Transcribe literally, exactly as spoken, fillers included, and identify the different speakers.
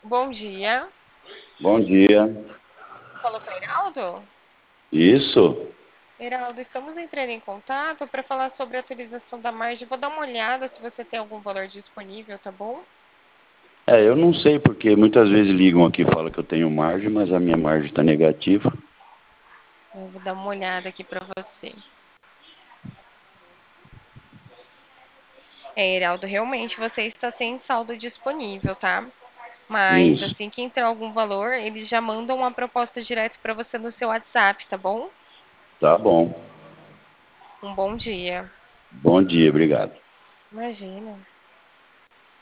Speaker 1: Bom dia.
Speaker 2: Bom dia.
Speaker 1: Falou com o Heraldo?
Speaker 2: Isso?
Speaker 1: Heraldo, estamos entrando em contato para falar sobre a atualização da margem. Vou dar uma olhada se você tem algum valor disponível, tá bom?
Speaker 2: É, eu não sei porque muitas vezes ligam aqui e falam que eu tenho margem, mas a minha margem está negativa.
Speaker 1: Eu vou dar uma olhada aqui para você. É, Heraldo, realmente você está sem saldo disponível, tá? Mas
Speaker 2: Isso.
Speaker 1: assim que entrar algum valor, eles já mandam uma proposta direto para você no seu WhatsApp, tá bom?
Speaker 2: Tá bom.
Speaker 1: Um bom dia.
Speaker 2: Bom dia, obrigado.
Speaker 1: Imagina.